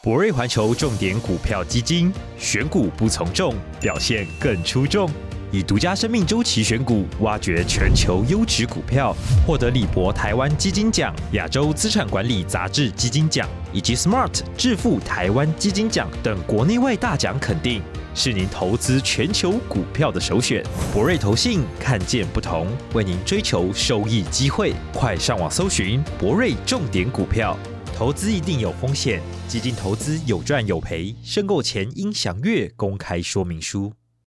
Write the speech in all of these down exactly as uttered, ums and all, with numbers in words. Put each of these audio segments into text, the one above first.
博瑞环球重点股票基金，选股不从众，表现更出众。以独家生命周期选股，挖掘全球优质股票，获得李博台湾基金奖、亚洲资产管理杂志基金奖以及 Smart 致富台湾基金奖等国内外大奖肯定，是您投资全球股票的首选。博瑞投信看见不同，为您追求收益机会。快上网搜寻博瑞重点股票。投资一定有风险，基金投资有赚有赔，申购前应详阅公开说明书。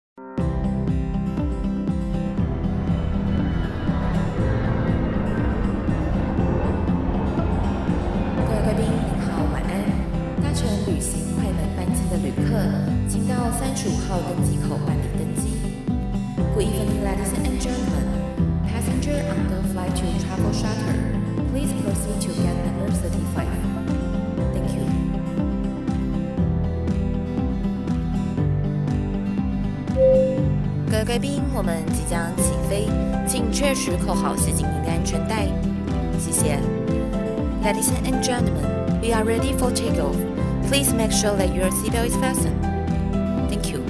各位贵宾您好，晚安。搭乘旅行快门班机的旅客，请到三十五号登机口办理登机。Good evening, ladies and gentlemen. Passenger on the flight to Travel Charter, please proceed to gate number thirty-five. Thank you. 各位贵宾，我们即将起飞，请确实扣好系紧您的安全带。谢谢。Ladies and gentlemen, we are ready for takeoff. Please make sure that your seatbelt is fastened. Thank you.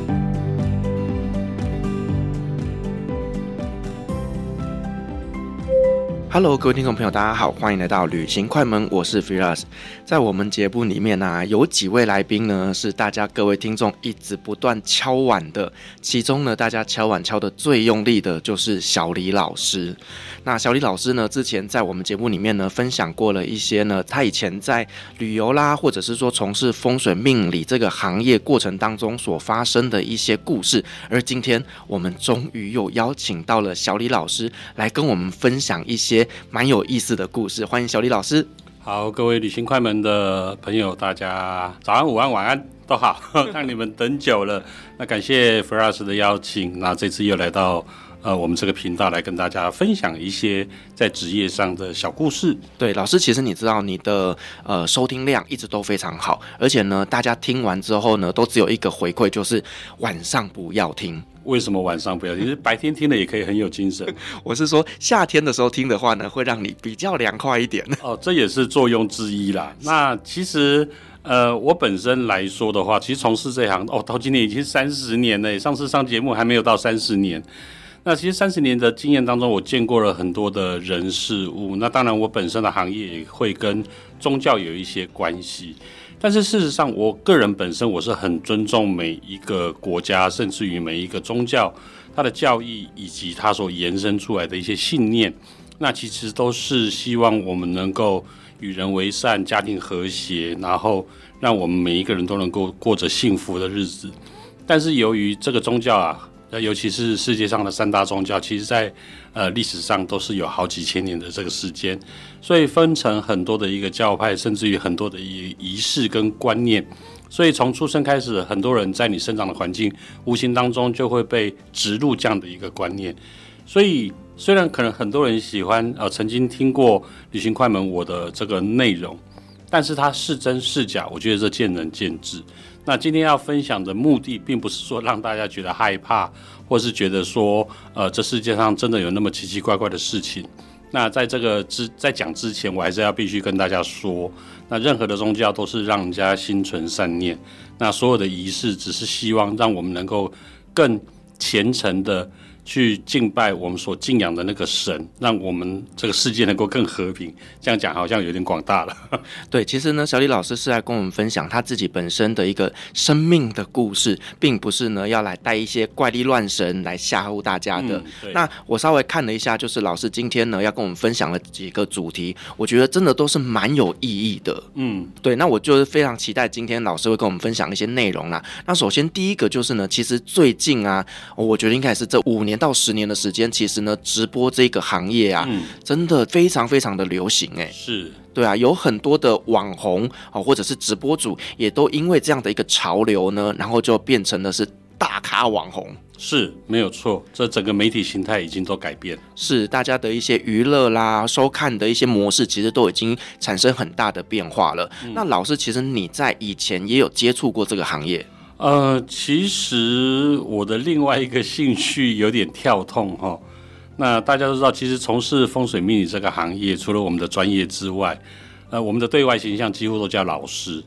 Hello， 各位听众朋友，大家好，欢迎来到旅行快门，我是 Firas。在我们节目里面呢、啊，有几位来宾呢是大家各位听众一直不断敲碗的，其中呢，大家敲碗敲的最用力的就是小李老师。那小李老师呢，之前在我们节目里面呢分享过了一些呢，他以前在旅游啦，或者是说从事风水命理这个行业过程当中所发生的一些故事。而今天我们终于又邀请到了小李老师来跟我们分享一些蛮有意思的故事，欢迎小李老师。 好，各位旅行快门的朋友，大家早安、午安、晚安都好，让你们等久了。那感谢 Firas 的邀请，那这次又来到呃我们这个频道来跟大家分享一些在职业上的小故事。 对，老师，其实你知道你的呃收听量一直都非常好，而且呢，大家听完之后呢，都只有一个回馈，就是晚上不要听。 为什么晚上不要听？其实白天听了也可以很有精神。 我是说夏天的时候听的话呢，会让你比较凉快一点。 哦，这也是作用之一啦。那其实呃，我本身来说的话，其实从事这行哦，到今年已经三十年了。上次上节目还没有到三十年。那其实三十年的经验当中，我见过了很多的人事物。那当然，我本身的行业也会跟宗教有一些关系。但是事实上，我个人本身我是很尊重每一个国家，甚至于每一个宗教，它的教义以及它所延伸出来的一些信念，那其实都是希望我们能够与人为善，家庭和谐，然后让我们每一个人都能够过着幸福的日子。但是由于这个宗教啊，尤其是世界上的三大宗教，其实在呃历史上都是有好几千年的这个时间，所以分成很多的一个教派，甚至于很多的仪式跟观念。所以从出生开始，很多人在你生长的环境无形当中就会被植入这样的一个观念。所以虽然可能很多人喜欢呃曾经听过旅行快门我的这个内容，但是它是真是假，我觉得这见仁见智。那今天要分享的目的，并不是说让大家觉得害怕，或是觉得说，呃，这世界上真的有那么奇奇怪怪的事情。那在这个之在讲之前，我还是要必须跟大家说，那任何的宗教都是让人家心存善念，那所有的仪式只是希望让我们能够更虔诚的去敬拜我们所敬仰的那个神，让我们这个世界能够更和平。这样讲好像有点广大了。 对，其实呢，小李老师是来跟我们分享他自己本身的一个生命的故事，并不是呢要来带一些怪力乱神来吓唬大家的。嗯、那我稍微看了一下，就是老师今天呢要跟我们分享的几个主题，我觉得真的都是蛮有意义的。嗯，对，那我就是非常期待今天老师会跟我们分享一些内容啦。那首先第一个就是呢，其实最近啊，我觉得应该是这五年到十年的时间，其实呢，直播这个行业啊，嗯、真的非常非常的流行哎、欸。 是， 对啊，有很多的网红哦，或者是直播主，也都因为这样的一个潮流呢，然后就变成的是大咖网红。 是没有错，这整个媒体形态已经都改变， 是大家的一些娱乐啦、收看的一些模式，其实都已经产生很大的变化了。嗯、那老师，其实你在以前也有接触过这个行业？ 呃，其实我的另外一个兴趣有点跳痛哈。那大家都知道，其实从事风水命理这个行业，除了我们的专业之外，呃，我们的对外形象几乎都叫老师。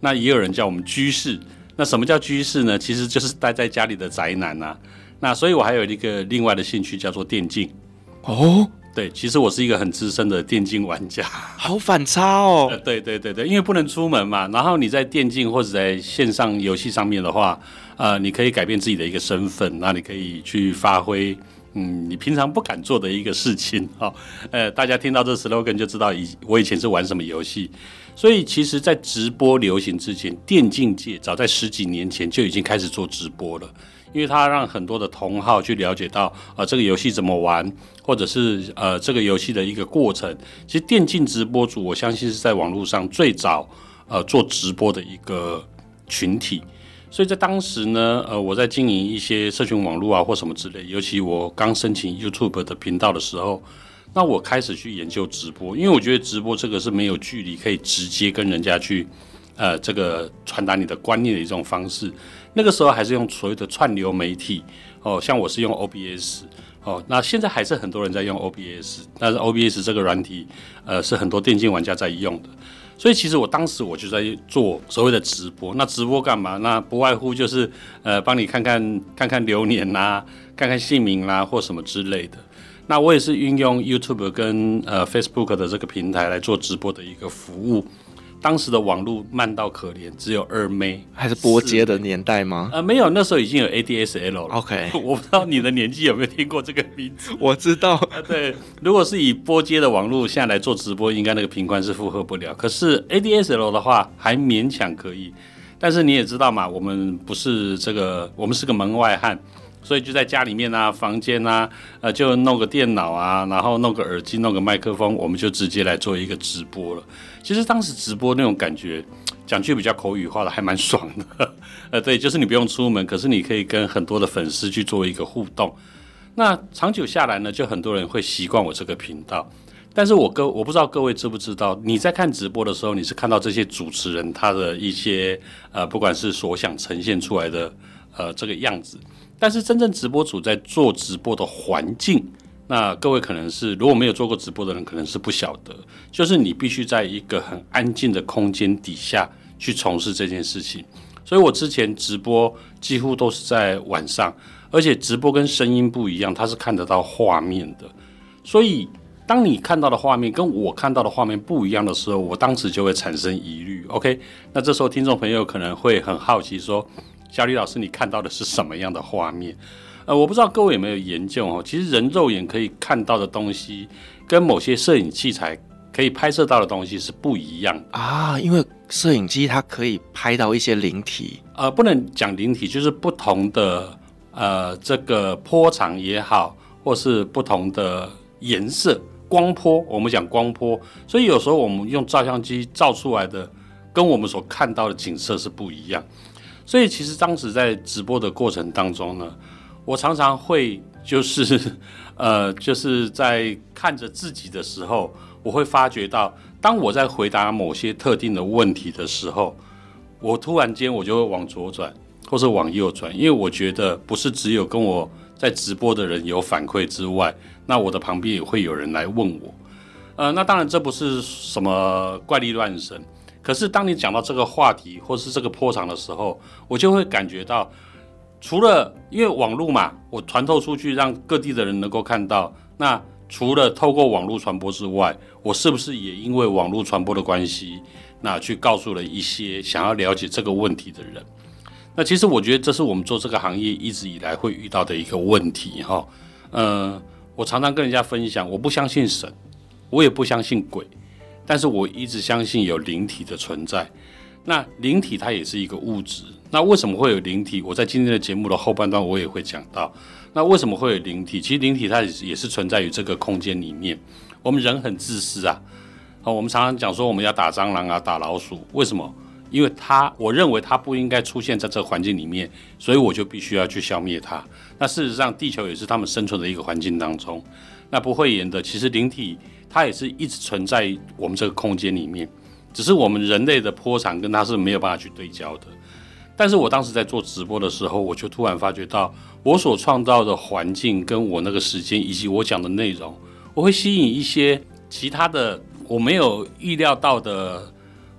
那也有人叫我们居士。那什么叫居士呢？其实就是待在家里的宅男啊。那所以我还有一个另外的兴趣叫做电竞。 哦， 对，其实我是一个很资深的电竞玩家。 好反差哦。 呃、对对对对，因为不能出门嘛，然后你在电竞或者在线上游戏上面的话，呃，你可以改变自己的一个身份，那你可以去发挥。嗯，你平常不敢做的一个事情，哦，呃，大家听到这 slogan 就知道以我以前是玩什么游戏。所以其实在直播流行之前，电竞界早在十几年前就已经开始做直播了，因为它让很多的同好去了解到呃这个游戏怎么玩，或者是呃这个游戏的一个过程。其实电竞直播主我相信是在网络上最早呃做直播的一个群体。所以在当时呢，呃，我在经营一些社群网络啊或什么之类，尤其我刚申请 YouTube 的频道的时候，那我开始去研究直播，因为我觉得直播这个是没有距离，可以直接跟人家去，呃，这个传达你的观念的一种方式。那个时候还是用所谓的串流媒体，哦，像我是用 O B S， 哦，那现在还是很多人在用 O B S， 但是 O B S 这个软体，呃，是很多电竞玩家在用的。所以其实我当时我就在做所谓的直播，那直播干嘛？那不外乎就是呃帮你看看看看流年啦、啊，看看姓名啦、啊、或什么之类的。那我也是运用 YouTube 跟呃 Facebook 的这个平台来做直播的一个服务。当时的网路慢到可怜，只有二 M B， 还是拨接的年代吗？ 呃，没有，那时候已经有 A D S L 了。 OK， 我不知道你的年纪有没有听过这个名字？ 我知道。 啊，对，如果是以拨接的网路现在来做直播，应该那个频宽是负荷不了。可是 A D S L 的话，还勉强可以。但是你也知道嘛，我们不是这个，我们是个门外汉。所以就在家里面啊，房间啊，呃，就弄个电脑啊，然后弄个耳机，弄个麦克风，我们就直接来做一个直播了。其实当时直播那种感觉，讲句比较口语化的，还蛮爽的。呃，对，就是你不用出门，可是你可以跟很多的粉丝去做一个互动。那长久下来呢，就很多人会习惯我这个频道。但是我各我不知道各位知不知道，你在看直播的时候，你是看到这些主持人他的一些呃，不管是所想呈现出来的呃这个样子。但是真正直播主在做直播的环境，那各位可能是如果没有做过直播的人，可能是不晓得，就是你必须在一个很安静的空间底下去从事这件事情。所以我之前直播几乎都是在晚上，而且直播跟声音不一样，它是看得到画面的。所以当你看到的画面跟我看到的画面不一样的时候，我当时就会产生疑虑。 OK， 那这时候听众朋友可能会很好奇说，小李老师，你看到的是什么样的画面？呃，我不知道各位有没有研究哦。其实人肉眼可以看到的东西，跟某些摄影器材可以拍摄到的东西是不一样的啊。因为摄影机它可以拍到一些灵体， 呃，不能讲灵体，就是不同的呃这个波长也好，或是不同的颜色、光波，我们讲光波，所以有时候我们用照相机照出来的，跟我们所看到的景色是不一样。所以其实当时在直播的过程当中呢，我常常会就是呃就是在看着自己的时候，我会发觉到，当我在回答某些特定的问题的时候，我突然间我就会往左转或是往右转，因为我觉得不是只有跟我在直播的人有反馈之外，那我的旁边也会有人来问我。呃，那当然这不是什么怪力乱神。可是当你讲到这个话题或是这个波长的时候，我就会感觉到，除了因为网络嘛，我传透出去让各地的人能够看到，那除了透过网络传播之外，我是不是也因为网络传播的关系，那去告诉了一些想要了解这个问题的人？那其实我觉得这是我们做这个行业一直以来会遇到的一个问题哈。呃，我常常跟人家分享，我不相信神，我也不相信鬼。但是我一直相信有灵体的存在，那灵体它也是一个物质，那为什么会有灵体？我在今天的节目的后半段我也会讲到，那为什么会有灵体？其实灵体它也是存在于这个空间里面。我们人很自私啊，我们常常讲说我们要打蟑螂啊，打老鼠，为什么？因为它，我认为它不应该出现在这个环境里面，所以我就必须要去消灭它。那事实上，地球也是他们生存的一个环境当中。那不讳言的，其实灵体它也是一直存在我们这个空间里面，只是我们人类的波长跟它是没有办法去对焦的。但是我当时在做直播的时候，我就突然发觉到，我所创造的环境跟我那个时间以及我讲的内容，我会吸引一些其他的我没有预料到的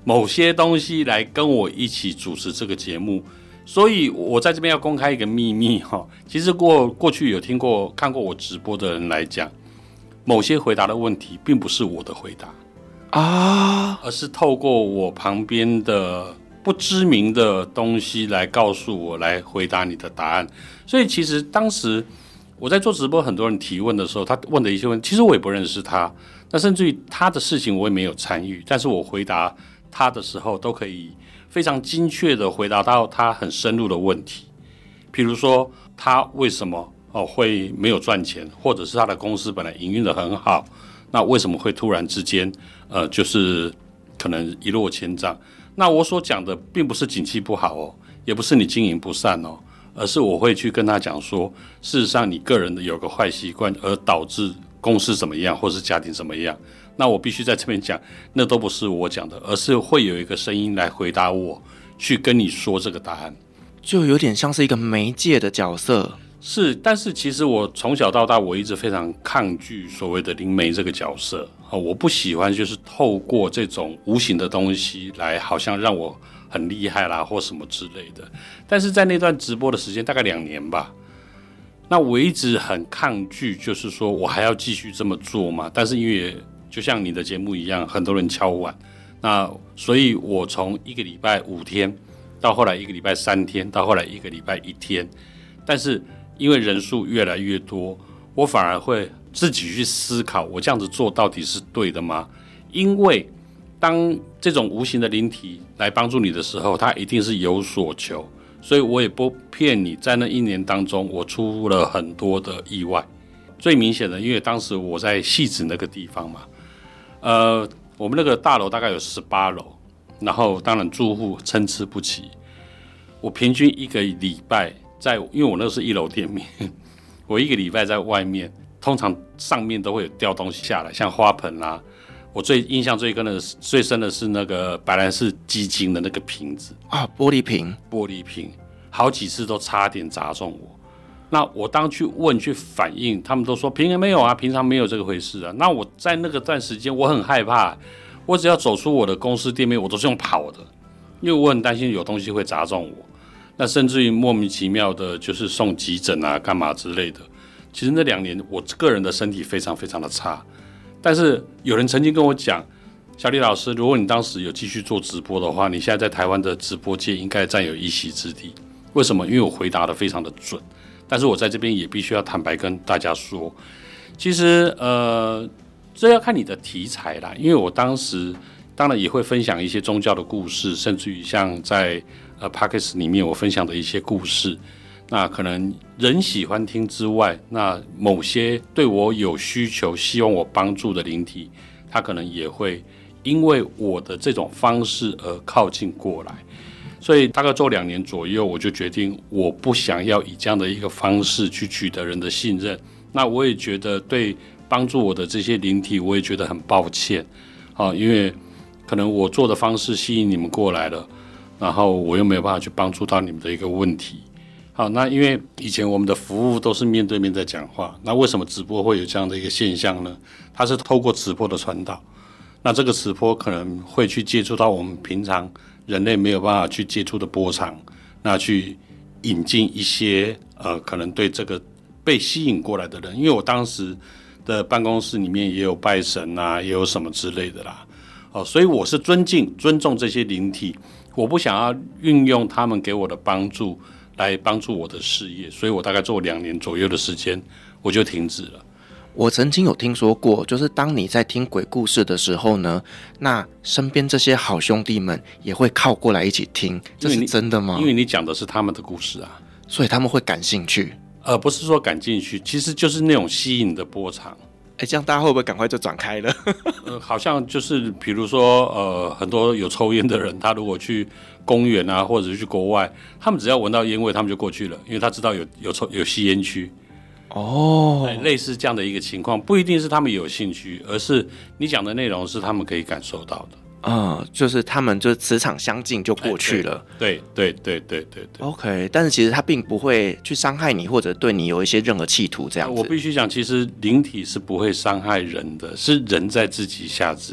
某些东西来跟我一起主持这个节目。所以我在这边要公开一个秘密哈，其实过过去有听过看过我直播的人来讲，某些回答的问题并不是我的回答啊，而是透过我旁边的不知名的东西来告诉我，来回答你的答案。所以其实当时我在做直播，很多人提问的时候，他问的一些问题，其实我也不认识他，那甚至于他的事情我也没有参与，但是我回答他的时候都可以非常精确的回答到他很深入的问题，比如说他为什么、哦、会没有赚钱，或者是他的公司本来营运的很好，那为什么会突然之间呃，就是可能一落千丈？那我所讲的并不是景气不好哦，也不是你经营不善哦，而是我会去跟他讲说，事实上你个人的有个坏习惯，而导致公司怎么样，或是家庭怎么样。那我必须在这边讲，那都不是我讲的，而是会有一个声音来回答我，去跟你说这个答案， 就有点像是一个媒介的角色。 是，但是其实我从小到大，我一直非常抗拒所谓的灵媒这个角色、哦、我不喜欢就是透过这种无形的东西来，好像让我很厉害啦，或什么之类的。但是在那段直播的时间，大概两年吧。那我一直很抗拒，就是说我还要继续这么做嘛？但是因为就像你的节目一样，很多人敲碗，那所以我从一个礼拜五天，到后来一个礼拜三天，到后来一个礼拜一天，但是因为人数越来越多，我反而会自己去思考，我这样子做到底是对的吗？因为当这种无形的灵体来帮助你的时候，它一定是有所求，所以我也不骗你，在那一年当中，我出了很多的意外。最明显的，因为当时我在汐止那个地方嘛，呃，我们那个大楼大概有十八楼，然后当然住户参差不齐。我平均一个礼拜在，因为我那是一楼店面，我一个礼拜在外面，通常上面都会有掉东西下来，像花盆啦、啊。我最印象最深的最深的是那个白兰氏基金的那个瓶子啊，玻璃瓶， 玻璃瓶，好几次都差点砸中我。那我当去问去反映，他们都说平常没有啊，平常没有这个回事啊。那我在那个段时间我很害怕，我只要走出我的公司店面，我都是用跑的，因为我很担心有东西会砸中我。那甚至于莫名其妙的就是送急诊啊干嘛之类的。其实那两年我个人的身体非常非常的差，但是有人曾经跟我讲，小李老师，如果你当时有继续做直播的话，你现在在台湾的直播界应该占有一席之地。为什么？因为我回答的非常的准。但是我在这边也必须要坦白跟大家说，其实呃，这要看你的题材啦。因为我当时当然也会分享一些宗教的故事，甚至于像在呃 Podcast 里面我分享的一些故事，那可能人喜欢听之外，那某些对我有需求、希望我帮助的灵体，他可能也会因为我的这种方式而靠近过来。所以大概做两年左右，我就决定我不想要以这样的一个方式去取得人的信任。那我也觉得对帮助我的这些灵体，我也觉得很抱歉啊，因为可能我做的方式吸引你们过来了，然后我又没有办法去帮助到你们的一个问题。好，那因为以前我们的服务都是面对面在讲话，那为什么直播会有这样的一个现象呢？它是透过直播的传导，那这个直播可能会去接触到我们平常人类没有办法去接触的波长，那去引进一些呃可能对这个被吸引过来的人。因为我当时的办公室里面也有拜神啊，也有什么之类的啦，哦，所以我是尊敬尊重这些灵体，我不想要运用他们给我的帮助来帮助我的事业，所以我大概做两年左右的时间我就停止了。 我曾经有听说过，就是当你在听鬼故事的时候呢，那身边这些好兄弟们也会靠过来一起听，这是真的吗？ 因为你讲的是他们的故事啊， 所以他们会感兴趣。 呃，不是说感兴趣，其实就是那种吸引的波长。 哎，这样大家会不会赶快就转开了？ 呃，好像就是比如说，呃，很多有抽烟的人，他如果去公园啊，或者是去国外，他们只要闻到烟味，他们就过去了，因为他知道有有抽有吸烟区。哦，类似这样的一个情况，不一定是他们有兴趣，而是你讲的内容是他们可以感受到的。 嗯，就是他们就磁场相近就过去了。 对对对对对对。 OK， 但是其实他并不会去伤害你，或者对你有一些任何企图这样子。 我必须讲，其实灵体是不会伤害人的，是人在自己吓自己。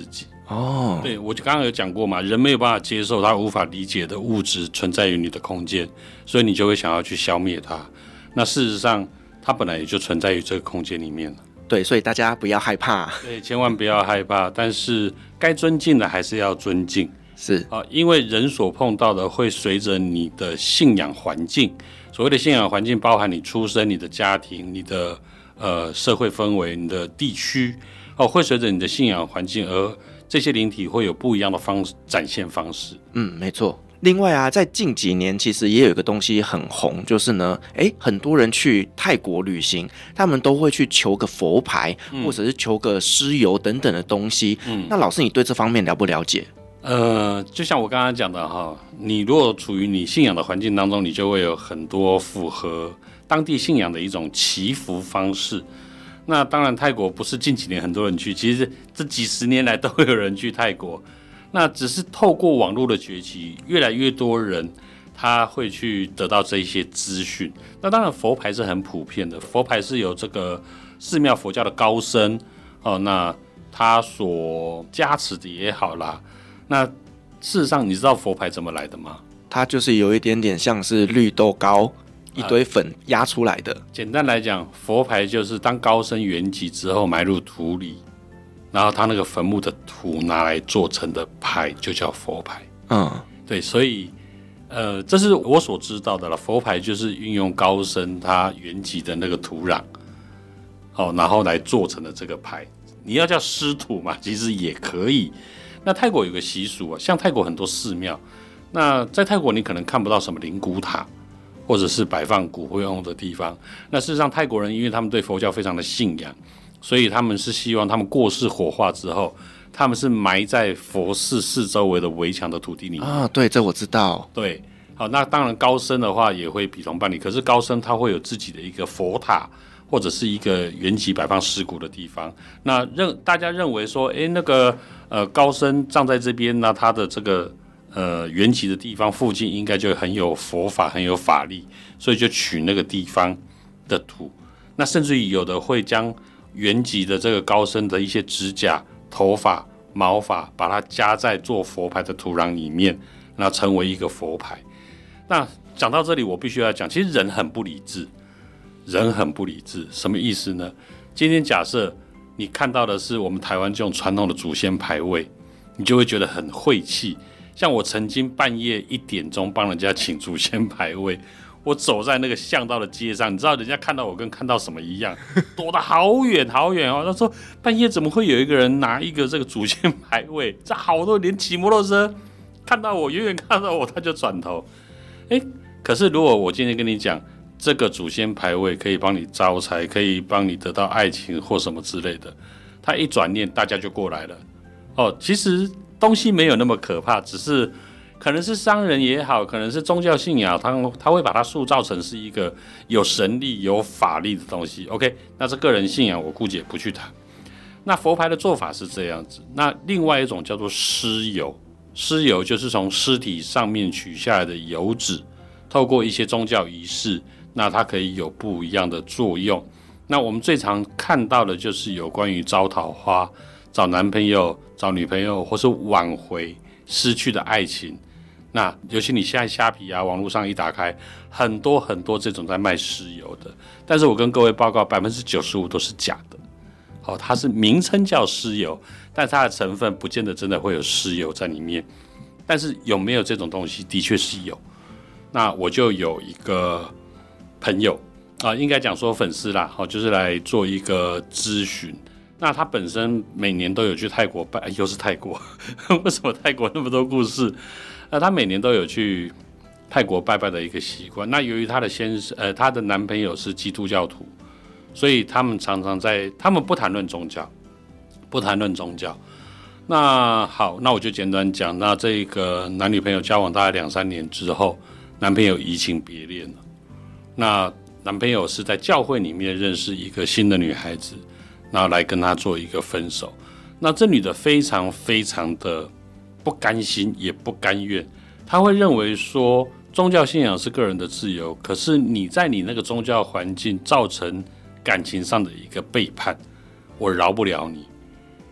哦， 对，我就刚刚有讲过嘛，人没有办法接受他无法理解的物质存在于你的空间，所以你就会想要去消灭它。那事实上，它本来也就存在于这个空间里面了。 对，所以大家不要害怕。 对，千万不要害怕，但是该尊敬的还是要尊敬。 是啊，因为人所碰到的会随着你的信仰环境，所谓的信仰环境包含你出生、你的家庭、你的呃社会氛围、你的地区，哦，会随着你的信仰环境而这些灵体会有不一样的方式展现方式。 嗯，没错。另外啊，在近几年其实也有一个东西很红，就是呢，哎，很多人去泰国旅行，他们都会去求个佛牌，嗯、或者是求个尸油等等的东西。嗯，那老师，你对这方面了不了解？ 呃，就像我刚刚讲的哈，你如果处于你信仰的环境当中，你就会有很多符合当地信仰的一种祈福方式。那当然，泰国不是近几年很多人去，其实这几十年来都会有人去泰国。那只是透过网络的崛起，越来越多人他会去得到这一些资讯。那当然，佛牌是很普遍的，佛牌是有这个寺庙佛教的高僧哦，那他所加持的也好啦。那事实上，你知道佛牌怎么来的吗？ 它就是有一点点像是绿豆糕，一堆粉压出来的。呃、 简单来讲，佛牌就是当高僧圆寂之后埋入土里。然后他那个坟墓的土拿来做成的牌就叫佛牌。 嗯， 对，所以呃，这是我所知道的了。佛牌就是运用高僧他原籍的那个土壤，哦，然后来做成的这个牌。你要叫湿土嘛，其实也可以。那泰国有个习俗啊，像泰国很多寺庙，那在泰国你可能看不到什么灵骨塔，或者是摆放骨灰用的地方。那事实上，泰国人因为他们对佛教非常的信仰。所以他们是希望他们过世火化之后，他们是埋在佛寺四周围的围墙的土地里面啊。对，这我知道。 对，好，那当然高僧的话也会比同办理，可是高僧他会有自己的一个佛塔，或者是一个原籍摆放尸骨的地方。那认大家认为说，哎，那个呃高僧葬在这边，那他的这个呃原籍的地方附近应该就很有佛法，很有法力，所以就取那个地方的土。那甚至于有的会将原籍的这个高僧的一些指甲、头发、毛发，把它加在做佛牌的土壤里面，那成为一个佛牌。那讲到这里，我必须要讲，其实人很不理智，人很不理智，什么意思呢？今天假设你看到的是我们台湾这种传统的祖先牌位，你就会觉得很晦气。像我曾经半夜一点钟帮人家请祖先牌位。我走在那个巷道的街上，你知道人家看到我跟看到什么一样，躲得好远好远哦。他说半夜怎么会有一个人拿一个这个祖先牌位？这好多连骑摩托车看到我，远远看到我他就转头。哎，可是如果我今天跟你讲，这个祖先牌位可以帮你招财，可以帮你得到爱情或什么之类的，他一转念大家就过来了。哦，其实东西没有那么可怕，只是。可能是商人也好，可能是宗教信仰，他他会把它塑造成是一个有神力、有法力的东西。OK， 那这个人信仰我姑且不去谈。那佛牌的做法是这样子，那另外一种叫做尸油，尸油就是从尸体上面取下来的油脂，透过一些宗教仪式，那它可以有不一样的作用。那我们最常看到的就是有关于招桃花、找男朋友、找女朋友，或是挽回失去的爱情。那尤其你现在虾皮啊，网络上一打开，很多很多这种在卖尸油的，但是我跟各位报告，百分之九十五都是假的。好，它是名称叫尸油，但它的成分不见得真的会有尸油在里面。但是有没有这种东西，的确是有。那我就有一个朋友啊，应该讲说粉丝啦，好，就是来做一个咨询。那他本身每年都有去泰国拜，又是泰国，为什么泰国那么多故事？那他每年都有去泰国拜拜的一个习惯。那由于他的先生，呃，他的男朋友是基督教徒，所以他们常常在，他们不谈论宗教，不谈论宗教。那好，那我就简单讲，那这个男女朋友交往大概两三年之后，男朋友移情别恋了。那男朋友是在教会里面认识一个新的女孩子，然后来跟他做一个分手。那这女的非常非常的不甘心，也不甘愿。她会认为说，宗教信仰是个人的自由，可是你在你那个宗教环境造成感情上的一个背叛，我饶不了你。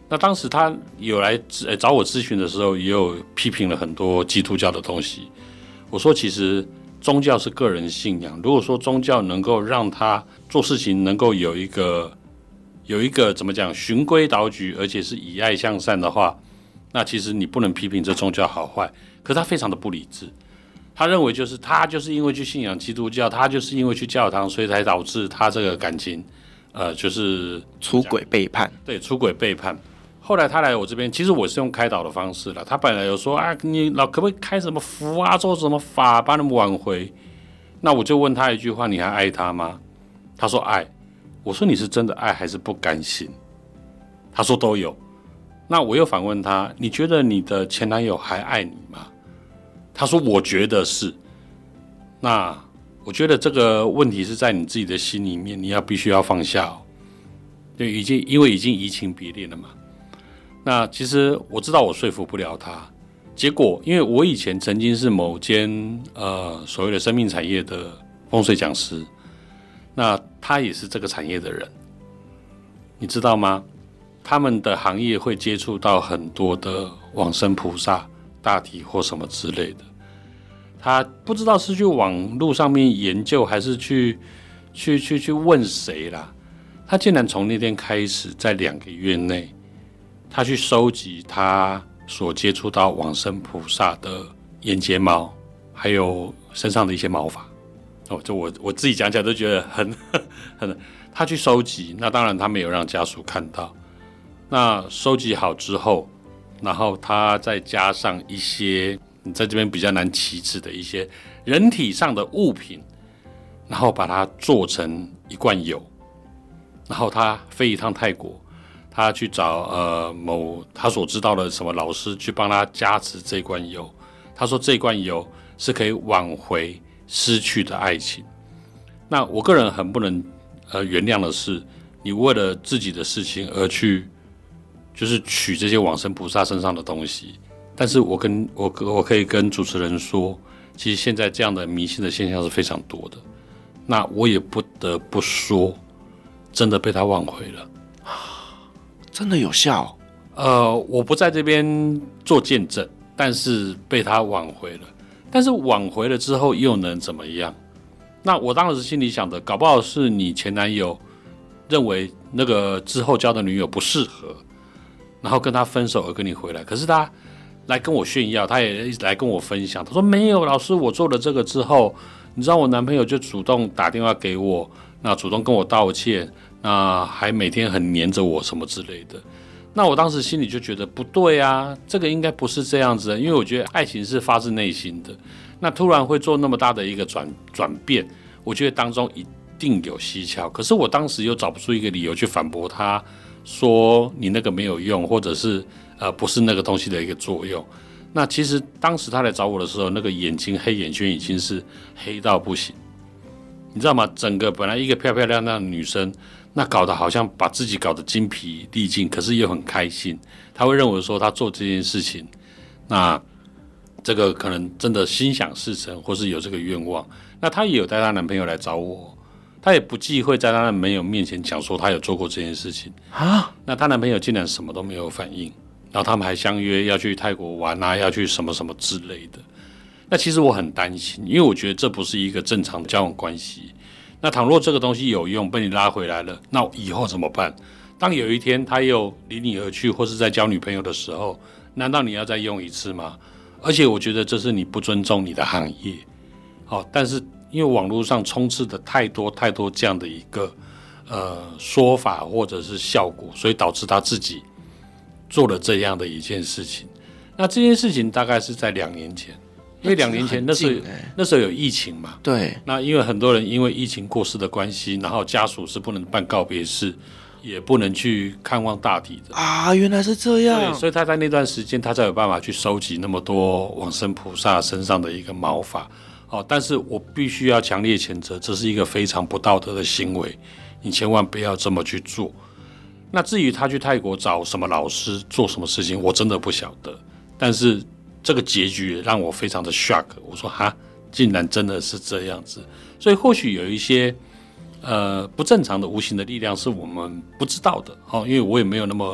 那当时他有来找我咨询的时候，也有批评了很多基督教的东西。我说，其实宗教是个人信仰，如果说宗教能够让他做事情能够有一个有一个怎么讲循规蹈矩，而且是以爱向善的话，那其实你不能批评这宗教好坏。可是他非常的不理智，他认为就是他就是因为去信仰基督教，他就是因为去教堂，所以才导致他这个感情，呃，就是出轨背叛。 对，出轨背叛。后来他来我这边，其实我是用开导的方式了。他本来有说啊，你老可不可以开什么符啊，做什么法帮你们挽回？那我就问他一句话：你还爱他吗？他说爱。我说你是真的爱还是不甘心？他说都有。那我又反问他：你觉得你的前男友还爱你吗？他说我觉得是。那我觉得这个问题是在你自己的心里面，你要必须要放下哦。对，已经因为已经移情别恋了嘛。那其实我知道我说服不了他，结果因为我以前曾经是某间呃所谓的生命产业的风水讲师，那他也是这个产业的人，你知道吗？他们的行业会接触到很多的往生菩萨、大体或什么之类的。他不知道是去网络上面研究，还是去去去去问谁啦。他竟然从那天开始，在两个月内，他去收集他所接触到往生菩萨的眼睫毛，还有身上的一些毛发。哦，就我我自己讲起来都觉得很很，他去收集，那当然他没有让家属看到。那收集好之后，然后他再加上一些你在这边比较难启齿的一些人体上的物品，然后把它做成一罐油，然后他飞一趟泰国，他去找呃某他所知道的什么老师去帮他加持这罐油。他说这罐油是可以挽回失去的爱情。那我个人很不能呃原谅的是，你为了自己的事情而去就是取这些往生菩萨身上的东西。但是我跟我我可以跟主持人说，其实现在这样的迷信的现象是非常多的。那我也不得不说，真的被他挽回了， 真的有效。 呃，我不在这边做见证，但是被他挽回了。但是挽回了之后又能怎么样？那我当时心里想的，搞不好是你前男友认为那个之后交的女友不适合，然后跟他分手而跟你回来。可是他来跟我炫耀，他也来跟我分享，他说没有，老师，我做了这个之后，你知道我男朋友就主动打电话给我，那主动跟我道歉，那还每天很黏着我什么之类的。那我当时心里就觉得不对啊，这个应该不是这样子的，因为我觉得爱情是发自内心的。那突然会做那么大的一个转转变，我觉得当中一定有蹊跷。可是我当时又找不出一个理由去反驳他，说你那个没有用，或者是呃不是那个东西的一个作用。那其实当时他来找我的时候，那个眼睛黑眼圈已经是黑到不行，你知道吗？整个本来一个漂漂亮亮的女生，那搞得好像把自己搞得精疲力尽，可是又很开心。他会认为说他做这件事情，那这个可能真的心想事成，或是有这个愿望。那她也有带她男朋友来找我，她也不忌讳在她男朋友面前讲说她有做过这件事情啊。那她男朋友竟然什么都没有反应，然后他们还相约要去泰国玩啊，要去什么什么之类的。那其实我很担心，因为我觉得这不是一个正常的交往关系。那倘若这个东西有用，被你拉回来了，那以后怎么办？当有一天他又离你而去，或是在交女朋友的时候，难道你要再用一次吗？而且我觉得这是你不尊重你的行业。好，但是因为网络上充斥的太多太多这样的一个呃说法或者是效果，所以导致他自己做了这样的一件事情。那这件事情大概是在两年前。因为两年前那时候、欸、那时候有疫情嘛， 对， 那因为很多人因为疫情过世的关系，然后家属是不能办告别式，也不能去看望大体的啊，原来是这样。 对，所以他在那段时间，他才有办法去收集那么多往生菩萨身上的一个毛发。哦，但是我必须要强烈谴责，这是一个非常不道德的行为，你千万不要这么去做。那至于他去泰国找什么老师做什么事情，我真的不晓得，但是这个结局也让我非常的 shock， 我说哈，竟然真的是这样子。所以或许有一些呃不正常的无形的力量是我们不知道的、哦、因为我也没有那么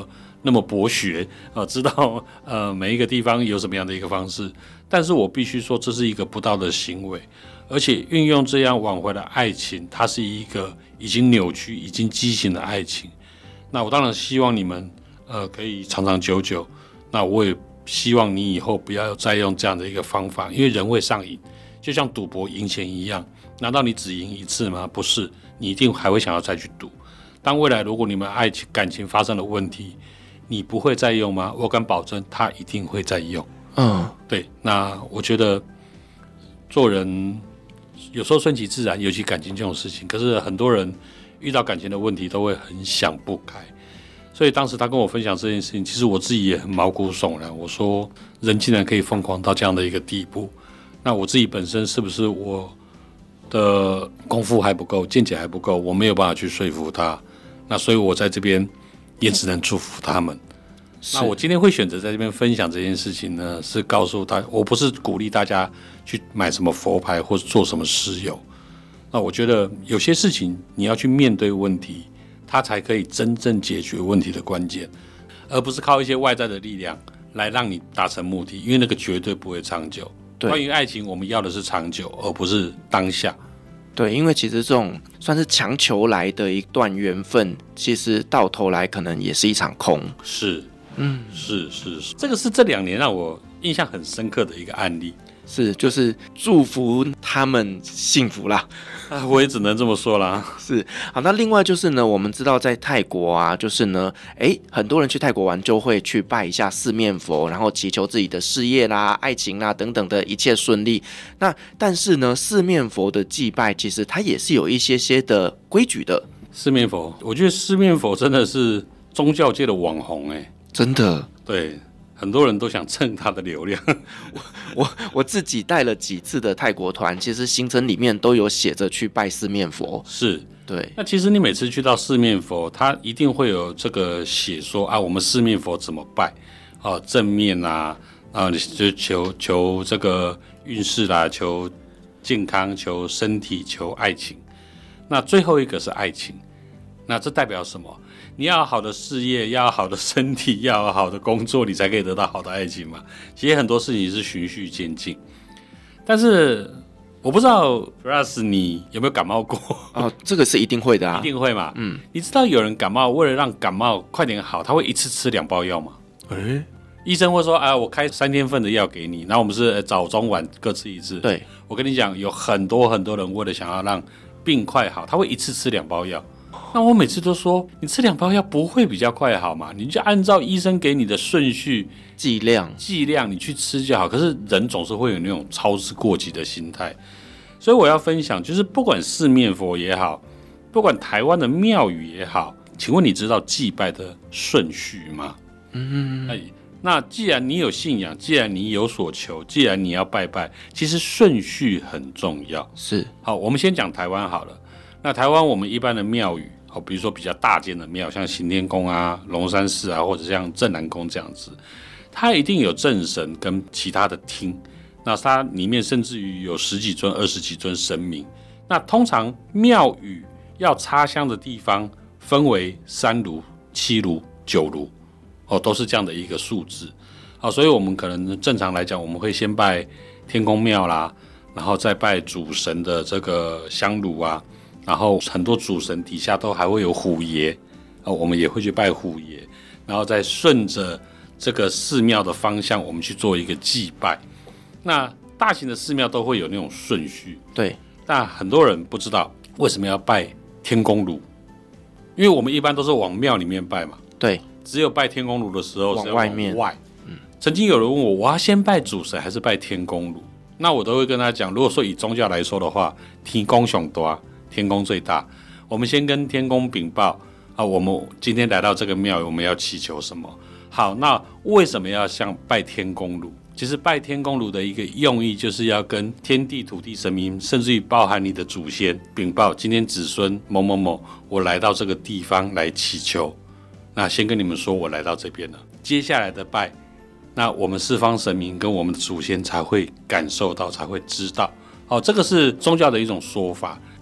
那么博学啊，知道呃每一个地方有什么样的一个方式，但是我必须说这是一个不道德行为，而且运用这样挽回的爱情，它是一个已经扭曲、已经畸形的爱情。那我当然希望你们呃可以长长久久，那我也希望你以后不要再用这样的一个方法，因为人会上瘾，就像赌博赢钱一样，难道你只赢一次吗？不是，你一定还会想要再去赌。当未来如果你们爱情感情发生了问题，你不会再用吗？我敢保证他一定会再用。 嗯， 对，那我觉得做人有时候顺其自然，尤其感情这种事情，可是很多人遇到感情的问题都会很想不开，所以当时他跟我分享这件事情，其实我自己也很毛骨悚然。我说人竟然可以疯狂到这样的一个地步，那我自己本身是不是我的功夫还不够，见解还不够，我没有办法去说服他，那所以我在这边也只能祝福他们。那我今天会选择在这边分享这件事情呢，是告诉他，我不是鼓励大家去买什么佛牌或者做什么石油。那我觉得有些事情你要去面对问题，它才可以真正解决问题的关键，而不是靠一些外在的力量来让你达成目的，因为那个绝对不会长久。关于爱情，我们要的是长久，而不是当下。 对，因为其实这种算是强求来的一段缘分，其实到头来可能也是一场空。 是，嗯，是是是，这个是这两年让我印象很深刻的一个案例。 是，就是祝福他们幸福啦。 啊，我也只能这么说啦。 是，好，那另外就是呢，我们知道在泰国啊，就是呢，哎，很多人去泰国玩就会去拜一下四面佛，然后祈求自己的事业啦、爱情啦等等的一切顺利。那但是呢，四面佛的祭拜其实它也是有一些些的规矩的。 四面佛，我觉得四面佛真的是宗教界的网红哎、欸， 真的， 对。很多人都想蹭他的流量我我我自己带了几次的泰国团，其实行程里面都有写着去拜四面佛。 是， 对。 那其实你每次去到四面佛，他一定会有这个写说啊，我们四面佛怎么拜啊？正面啊，啊，就求求这个运势啦，求健康，求身体，求爱情。那最后一个是爱情，那这代表什么？你要有好的事业，要有好的身体，要有好的工作，你才可以得到好的爱情嘛。其实很多事情是循序渐进，但是我不知道 Firas 你有没有感冒过？ 哦，这个是一定会的啊， 一定会嘛。嗯，你知道有人感冒为了让感冒快点好，他会一次吃两包药吗？ 诶， 医生会说啊，我开三天份的药给你，然后我们是早中晚各吃一次。 对， 我跟你讲，有很多很多人为了想要让病快好，他会一次吃两包药。那我每次都说，你吃两包药不会比较快好吗？你就按照医生给你的顺序、 剂量、 剂量你去吃就好。可是人总是会有那种操之过急的心态，所以我要分享，就是不管四面佛也好，不管台湾的庙宇也好，请问你知道祭拜的顺序吗？嗯，哎，那既然你有信仰，既然你有所求，既然你要拜拜，其实顺序很重要。 是， 好，我们先讲台湾好了。那台湾我们一般的庙宇，好，比如说比较大间的庙，像行天宫啊、龙山寺啊，或者像镇南宫这样子，它一定有正神跟其他的厅，那它里面甚至于有十几尊、二十几尊神明。那通常庙宇要插香的地方分为三炉、七炉、九炉，哦，都是这样的一个数字。好，所以我们可能正常来讲，我们会先拜天公庙啦，然后再拜主神的这个香炉啊。然后很多主神底下都还会有虎爷，哦，我们也会去拜虎爷，然后再顺着这个寺庙的方向，我们去做一个祭拜。那大型的寺庙都会有那种顺序， 对。 但很多人不知道为什么要拜天公炉，因为我们一般都是往庙里面拜嘛， 对。 只有拜天公炉的时候往外面。 往外，嗯。曾经有人问我，我要先拜主神还是拜天公炉？那我都会跟他讲，如果说以宗教来说的话，天公上大。天公最大，我们先跟天公禀报啊，我们今天来到这个庙，我们要祈求什么？好，那为什么要像拜天公炉？其实拜天公炉的一个用意，就是要跟天地土地神明，甚至于包含你的祖先禀报，今天子孙某某某，我来到这个地方来祈求。那先跟你们说，我来到这边了。接下来的拜，那我们四方神明跟我们的祖先才会感受到，才会知道。哦，这个是宗教的一种说法。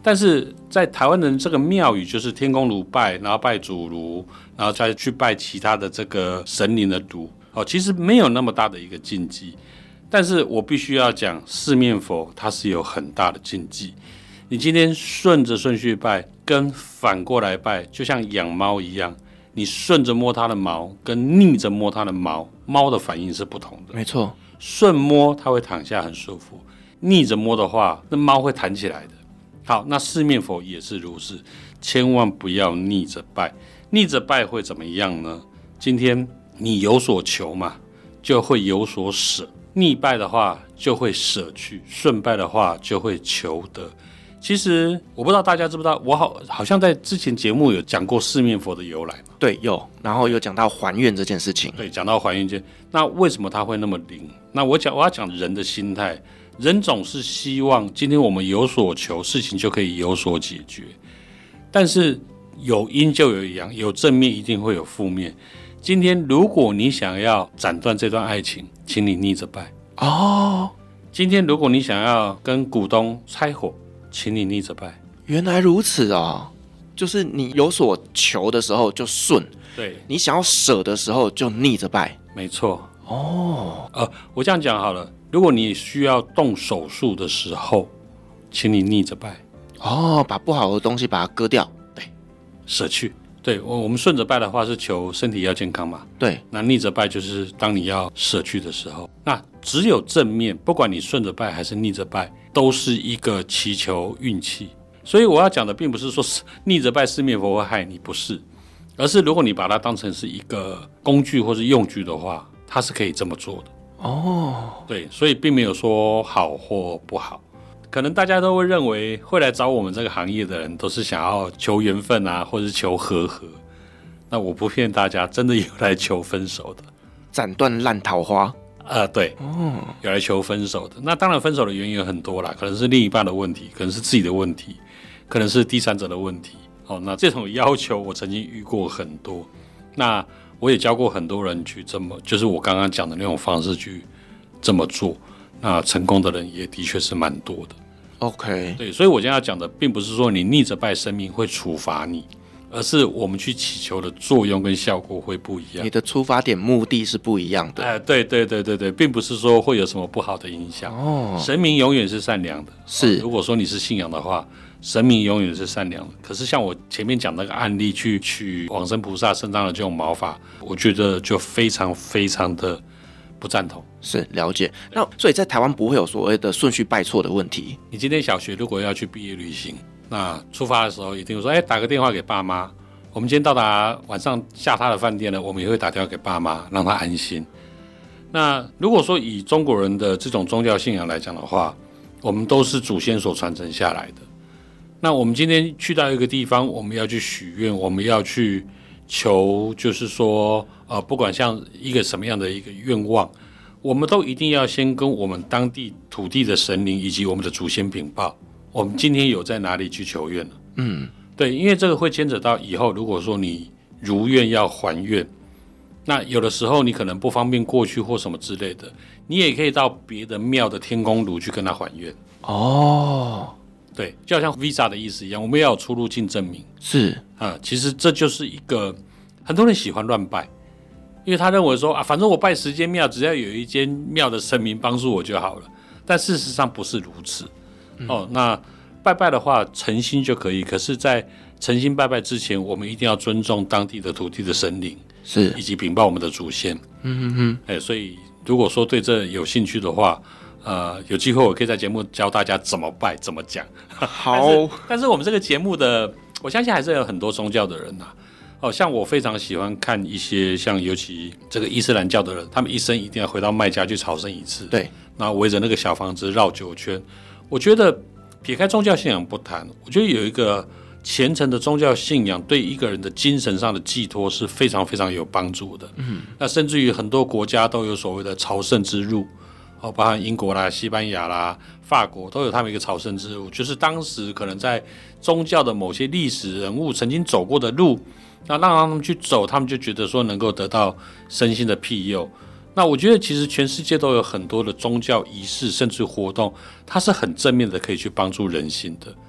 但是在台湾人这个庙宇就是天公炉拜，然后拜主炉，然后再去拜其他的这个神灵的炉，哦，其实没有那么大的一个禁忌。但是我必须要讲，四面佛它是有很大的禁忌。你今天顺着顺序拜，跟反过来拜，就像养猫一样，你顺着摸它的毛，跟逆着摸它的毛，猫的反应是不同的。 没错， 顺摸它会躺下很舒服，逆着摸的话，那猫会弹起来的。好，那四面佛也是如此，千万不要逆着拜。逆着拜会怎么样呢？今天你有所求嘛，就会有所舍。逆拜的话就会舍去，顺拜的话就会求得。其实我不知道大家知不知道，我好好像在之前节目有讲过四面佛的由来嘛？ 对，有，然后有讲到还愿这件事情。 对，讲到还愿这，那为什么它会那么灵？那我讲我要讲人的心态，人总是希望今天我们有所求，事情就可以有所解决。但是有阴就有阳，有正面一定会有负面。今天如果你想要斩断这段爱情，请你逆着拜哦。 今天如果你想要跟股东拆伙，请你逆着拜。 原来如此啊，就是你有所求的时候就顺， 对， 你想要舍的时候就逆着拜。 没错。 哦， 呃，我这样讲好了，如果你需要动手术的时候，请你逆着拜。 哦，把不好的东西把它割掉，对， 舍去。对，我们顺着拜的话是求身体要健康嘛， 对， 那逆着拜就是当你要舍去的时候。那只有正面，不管你顺着拜还是逆着拜，都是一个祈求运气。所以我要讲的并不是说逆着拜四面佛会害你，不是，而是如果你把它当成是一个工具或是用具的话，它是可以这么做的。 哦， 对，所以并没有说好或不好。可能大家都会认为会来找我们这个行业的人都是想要求缘分啊，或者是求和合。那我不骗大家，真的有来求分手的， 斩断烂桃花。 呃，对， 哦， 有来求分手的。那当然，分手的原因有很多啦，可能是另一半的问题，可能是自己的问题，可能是第三者的问题。哦，那这种要求我曾经遇过很多。那我也教过很多人去这么，就是我刚刚讲的那种方式去这么做。那成功的人也的确是蛮多的。 OK， 对，所以我今天要讲的并不是说你逆着拜神明会处罚你，而是我们去祈求的作用跟效果会不一样。 你的出发点目的是不一样的。 哎、呃，对对对对对，并不是说会有什么不好的影响。 哦， 神明永远是善良的。 是、 哦，如果说你是信仰的话，神明永远是善良的。可是像我前面讲那个案例，去取往生菩萨身上的这种毛发，我觉得就非常非常的不赞同。 是，了解。那所以在台湾不会有所谓的顺序拜错的问题。 你今天小学如果要去毕业旅行，那出发的时候一定会说，哎，打个电话给爸妈。我们今天到达晚上下榻的饭店了，我们也会打电话给爸妈，让他安心。那如果说以中国人的这种宗教信仰来讲的话，我们都是祖先所传承下来的。那我们今天去到一个地方，我们要去许愿，我们要去求，就是说，呃，不管像一个什么样的一个愿望，我们都一定要先跟我们当地土地的神灵以及我们的祖先禀报，我们今天有在哪里去求愿了。 嗯， 对，因为这个会牵扯到以后，如果说你如愿要还愿，那有的时候你可能不方便过去或什么之类的，你也可以到别的庙的天公炉去跟他还愿。 哦， 对，就好像 Visa 的意思一样，我们要有出入境证明。 是啊，其实这就是一个很多人喜欢乱拜，因为他认为说啊，反正我拜十间庙，只要有一间庙的神明帮助我就好了。但事实上不是如此。嗯、哦，那拜拜的话，诚心就可以。可是，在诚心拜拜之前，我们一定要尊重当地的土地的神灵， 是以及禀报我们的祖先。 嗯哼哼， 哎，所以如果说对这有兴趣的话，呃，有机会我可以在节目教大家怎么拜，怎么讲。 好， 但是，但是我们这个节目的，我相信还是有很多宗教的人呐、啊。哦，像我非常喜欢看一些像尤其这个伊斯兰教的人，他们一生一定要回到麦加去朝圣一次。 对， 然后围着那个小房子绕九圈。我觉得撇开宗教信仰不谈，我觉得有一个虔诚的宗教信仰对一个人的精神上的寄托是非常非常有帮助的。嗯，那甚至于很多国家都有所谓的朝圣之路，哦，包含英国啦、西班牙啦、法国都有他们一个朝圣之路，就是当时可能在宗教的某些历史人物曾经走过的路，那让他们去走，他们就觉得说能够得到身心的庇佑。那我觉得其实全世界都有很多的宗教仪式甚至活动，它是很正面的，可以去帮助人心的。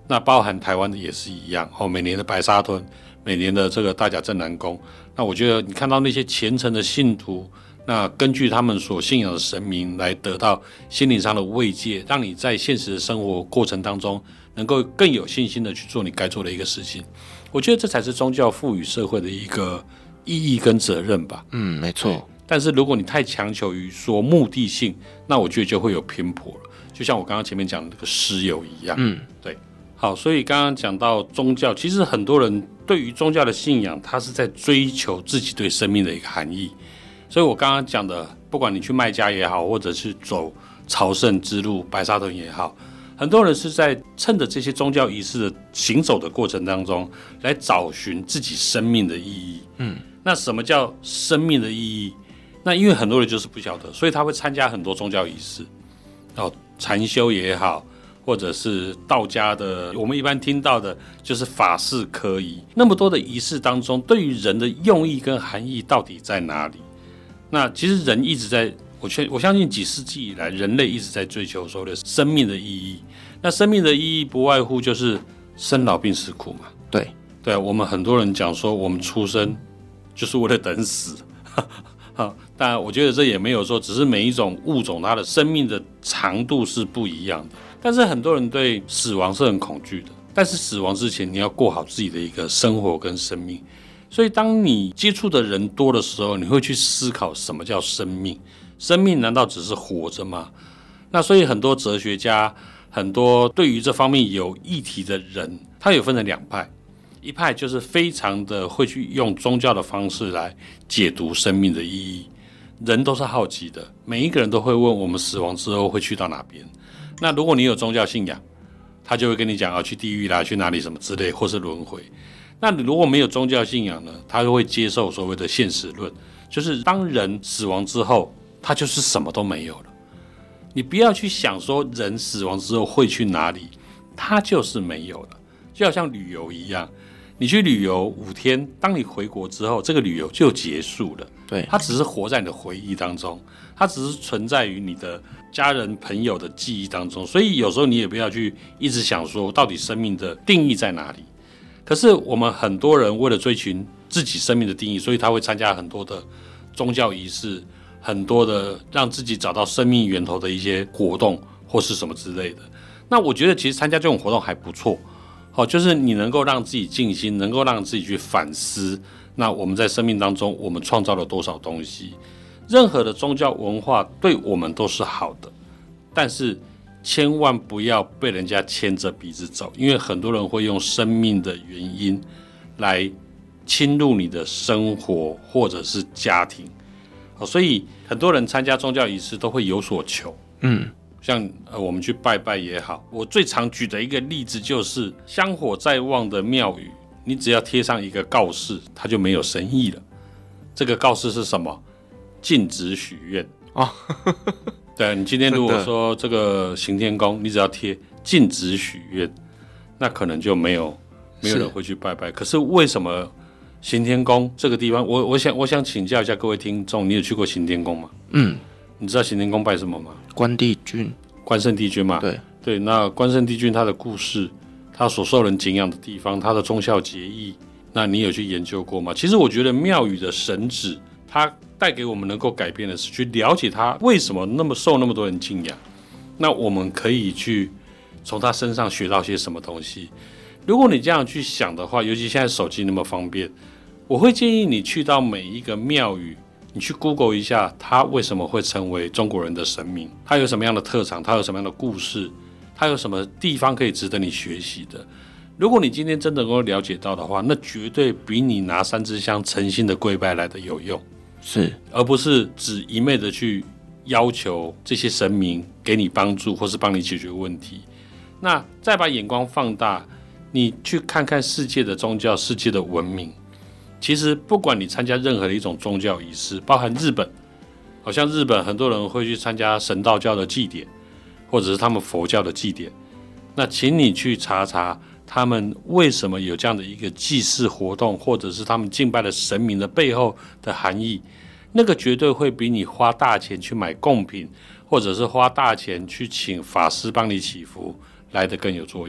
那包含台湾的也是一样，哦，每年的白沙屯，每年的这个大甲镇南宫，那我觉得你看到那些虔诚的信徒，那根据他们所信仰的神明来得到心灵上的慰藉，让你在现实的生活过程当中能够更有信心的去做你该做的一个事情。我觉得这才是宗教赋予社会的一个意义跟责任吧。 嗯，没错。 但是如果你太强求于说目的性，那我觉得就会有偏颇了。就像我刚刚前面讲的那个尸油一样。 嗯， 对。好，所以刚刚讲到宗教，其实很多人对于宗教的信仰，他是在追求自己对生命的一个含义。所以我刚刚讲的，不管你去麦加也好，或者是走朝圣之路、白沙屯也好，很多人是在趁着这些宗教仪式的行走的过程当中，来找寻自己生命的意义。嗯，那什么叫生命的意义？那因为很多人就是不晓得，所以他会参加很多宗教仪式，哦，禅修也好，或者是道家的，我们一般听到的就是法事科仪。那么多的仪式当中，对于人的用意跟含义到底在哪里？那其实人一直在，我确我相信几世纪以来，人类一直在追求所谓的生命的意义。那生命的意义不外乎就是生老病死苦嘛。 对对，我们很多人讲说，我们出生就是为了等死。但我觉得这也没有说，只是每一种物种它的生命的长度是不一样的。但是很多人对死亡是很恐惧的，但是死亡之前你要过好自己的一个生活跟生命。所以当你接触的人多的时候，你会去思考什么叫生命？生命难道只是活着吗？那所以很多哲学家，很多对于这方面有议题的人，他有分成两派。一派就是非常的会去用宗教的方式来解读生命的意义。人都是好奇的，每一个人都会问我们死亡之后会去到哪边。那如果你有宗教信仰，他就会跟你讲要去地狱啦，去哪里什么之类，或是轮回。那你如果没有宗教信仰呢，他就会接受所谓的现实论，就是当人死亡之后，他就是什么都没有了。你不要去想说人死亡之后会去哪里，他就是没有了。就好像旅游一样，你去旅游五天，当你回国之后，这个旅游就结束了。 对， 它只是活在你的回忆当中，它只是存在于你的家人朋友的记忆当中。所以有时候你也不要去一直想说，到底生命的定义在哪里？可是我们很多人为了追寻自己生命的定义，所以他会参加很多的宗教仪式，很多的让自己找到生命源头的一些活动或是什么之类的。那我觉得其实参加这种活动还不错。好，就是你能够让自己静心，能够让自己去反思，那我们在生命当中我们创造了多少东西。任何的宗教文化对我们都是好的，但是千万不要被人家牵着鼻子走，因为很多人会用生命的原因来侵入你的生活或者是家庭。所以很多人参加宗教仪式都会有所求。嗯，像呃我们去拜拜也好，我最常举的一个例子就是香火再旺的庙宇，你只要贴上一个告示，它就没有生意了。这个告示是什么？禁止许愿哦。对，你今天如果说这个行天宫，你只要贴禁止许愿，那可能就没有没有人会去拜拜。可是为什么行天宫这个地方，我我想我想请教一下各位听众，你有去过行天宫吗？嗯，你知道行天宫拜什么吗？ 关帝君， 关圣帝君嘛。对对，那关圣帝君他的故事，他所受人敬仰的地方，他的忠孝节义，那你有去研究过吗？其实我觉得庙宇的神旨，它带给我们能够改变的是去了解他为什么那么受那么多人敬仰，那我们可以去从他身上学到些什么东西。如果你这样去想的话，尤其现在手机那么方便，我会建议你去到每一个庙宇，你去 Google 一下他为什么会成为中国人的神明，他有什么样的特长，他有什么样的故事，他有什么地方可以值得你学习的。如果你今天真的能够了解到的话，那绝对比你拿三支香诚心的跪拜来的有用，是，而不是只一昧的去要求这些神明给你帮助或是帮你解决问题。那再把眼光放大，你去看看世界的宗教，世界的文明，其实不管你参加任何的一种宗教仪式，包含日本，好像日本很多人会去参加神道教的祭典，或者是他们佛教的祭典，那请你去查查他们为什么有这样的一个祭祀活动，或者是他们敬拜的神明的背后的含义，那个绝对会比你花大钱去买贡品，或者是花大钱去请法师帮你祈福来得更有作用。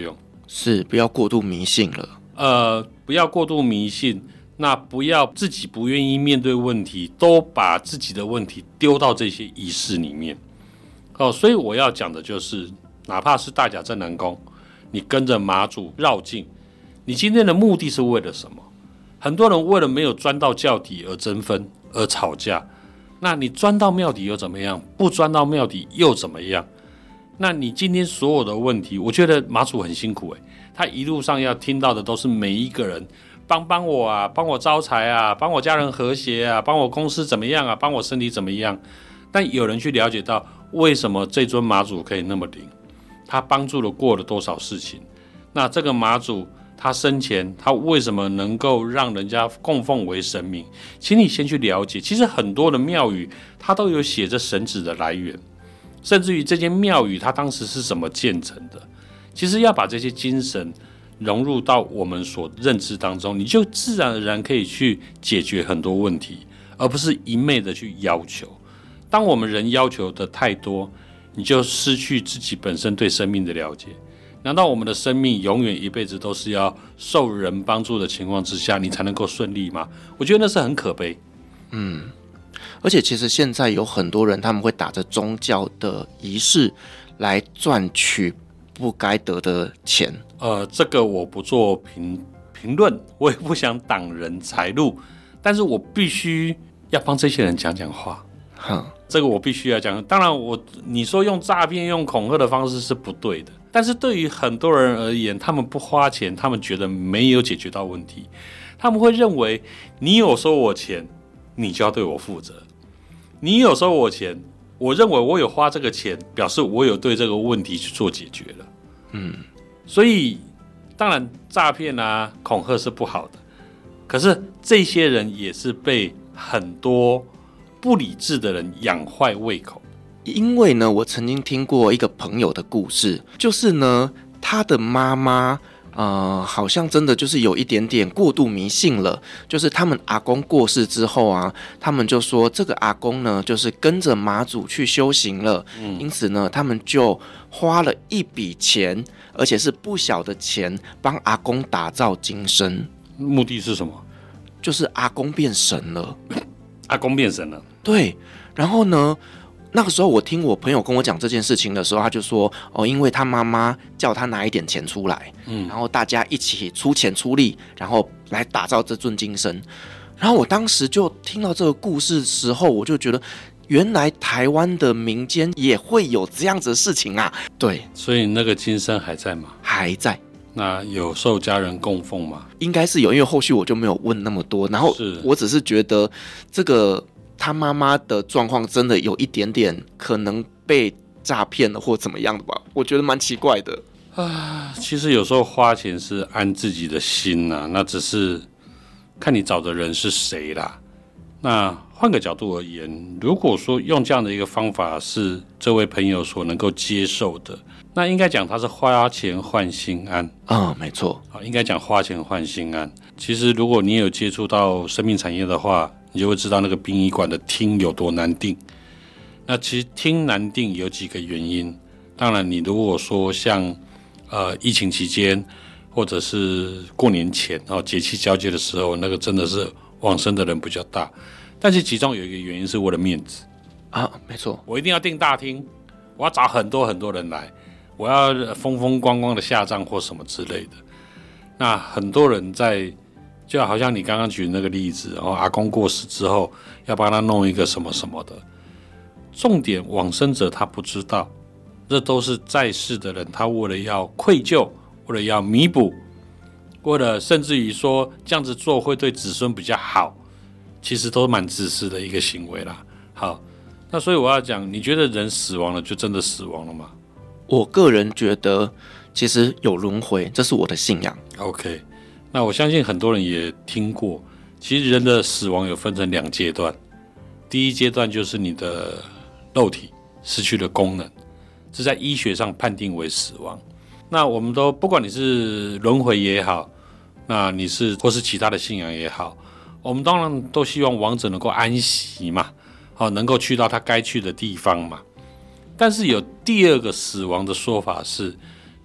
是不要过度迷信了。 呃，不要过度迷信，那不要自己不愿意面对问题，都把自己的问题丢到这些仪式里面。哦，所以我要讲的就是，哪怕是大甲镇南宫，你跟着妈祖绕境，你今天的目的是为了什么？很多人为了没有钻到教底而争纷而吵架，那你钻到庙底又怎么样？不钻到庙底又怎么样？那你今天所有的问题，我觉得妈祖很辛苦诶，他一路上要听到的都是每一个人帮帮我啊，帮我招财啊，帮我家人和谐啊，帮我公司怎么样啊，帮我身体怎么样？但有人去了解到为什么这尊妈祖可以那么灵，他帮助了过了多少事情？那这个妈祖他生前他为什么能够让人家供奉为神明？请你先去了解，其实很多的庙宇它都有写着神旨的来源，甚至于这间庙宇它当时是怎么建成的。其实要把这些精神融入到我们所认知当中，你就自然而然可以去解决很多问题，而不是一昧的去要求。当我们人要求的太多，你就失去自己本身对生命的了解。难道我们的生命永远一辈子都是要受人帮助的情况之下，你才能够顺利吗？我觉得那是很可悲。 嗯，而且其实现在有很多人他们会打着宗教的仪式来赚取不该得的钱。 呃，这个我不做评评论，我也不想挡人财路，但是我必须要帮这些人讲讲话。 哼， 这个我必须要讲。当然我，你说用诈骗、用恐吓的方式是不对的。但是对于很多人而言，他们不花钱，他们觉得没有解决到问题，他们会认为你有收我钱，你就要对我负责。你有收我钱，我认为我有花这个钱，表示我有对这个问题去做解决了。 嗯， 所以当然诈骗啊、恐吓是不好的，可是这些人也是被很多不理智的人养坏胃口。 因为呢，我曾经听过一个朋友的故事，就是呢，他的妈妈，呃，好像真的就是有一点点过度迷信了。就是他们阿公过世之后啊，他们就说这个阿公呢，就是跟着妈祖去修行了，嗯、因此呢，他们就花了一笔钱，而且是不小的钱，帮阿公打造金身。 目的是什么？ 就是阿公变神了。 阿公变神了？ 对。然后呢？那个时候我听我朋友跟我讲这件事情的时候，他就说哦，因为他妈妈叫他拿一点钱出来，嗯，然后大家一起出钱出力，然后来打造这尊金身。然后我当时就听到这个故事的时候，我就觉得原来台湾的民间也会有这样子的事情啊。对， 所以那个金身还在吗？ 还在。 那有受家人供奉吗？ 应该是有，因为后续我就没有问那么多。然后我只是觉得这个他妈妈的状况真的有一点点可能被诈骗了或怎么样的吧，我觉得蛮奇怪的啊。其实有时候花钱是安自己的心啊，那只是看你找的人是谁啦。那换个角度而言，如果说用这样的一个方法是这位朋友所能够接受的，那应该讲他是花钱换心安啊、嗯，没错啊，应该讲花钱换心安。其实如果你有接触到生命产业的话，你就会知道那个殡仪馆的厅有多难订。那其实厅难订有几个原因，当然你如果说像呃疫情期间或者是过年前哦节气交接的时候，那个真的是往生的人比较大。但是其中有一个原因是为了面子啊，没错， 我一定要订大厅，我要找很多很多人来，我要风风光光的下葬或什么之类的。那很多人在就好像你刚刚举的那个例子，然后阿公过世之后要帮他弄一个什么什么的，重点往生者他不知道，这都是在世的人，他为了要愧疚，为了要弥补，为了甚至于说这样子做会对子孙比较好，其实都蛮自私的一个行为啦。好，那所以我要讲，你觉得人死亡了就真的死亡了吗？ 我个人觉得其实有轮回，这是我的信仰。 OK，那我相信很多人也听过，其实人的死亡有分成两阶段。第一阶段就是你的肉体失去了功能，这在医学上判定为死亡。那我们都不管你是轮回也好，那你是或是其他的信仰也好，我们当然都希望亡者能够安息嘛，好，能够去到他该去的地方嘛。但是有第二个死亡的说法是，